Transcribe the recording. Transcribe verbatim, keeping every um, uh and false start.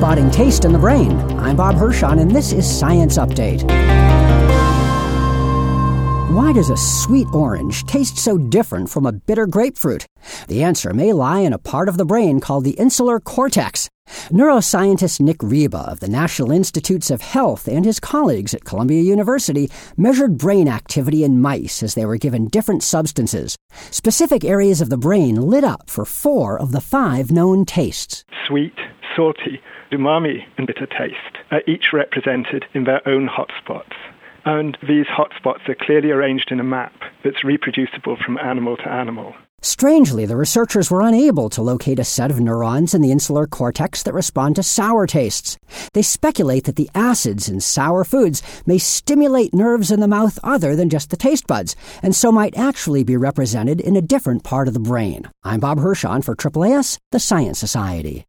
spotting taste in the brain. I'm Bob Hirschon, and this is Science Update. Why does a sweet orange taste so different from a bitter grapefruit? The answer may lie in a part of the brain called the insular cortex. Neuroscientist Nick Reba of the National Institutes of Health and his colleagues at Columbia University measured brain activity in mice as they were given different substances. Specific areas of the brain lit up for four of the five known tastes. Sweet, salty, umami, and bitter taste are each represented in their own hotspots. And these hotspots are clearly arranged in a map that's reproducible from animal to animal. Strangely, the researchers were unable to locate a set of neurons in the insular cortex that respond to sour tastes. They speculate that the acids in sour foods may stimulate nerves in the mouth other than just the taste buds, and so might actually be represented in a different part of the brain. I'm Bob Hirschon for A A S, the Science Society.